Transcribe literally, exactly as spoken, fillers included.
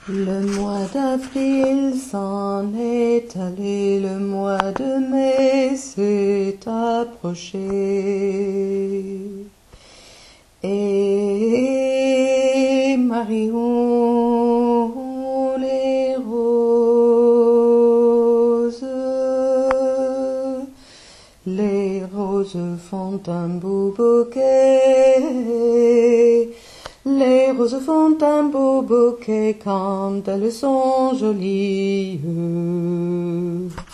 Le mois d'avril s'en est allé, le mois de mai s'est approché. Et Marion, les roses, les roses font un beau bouquet. Les roses font un beau bouquet quand elles sont jolies.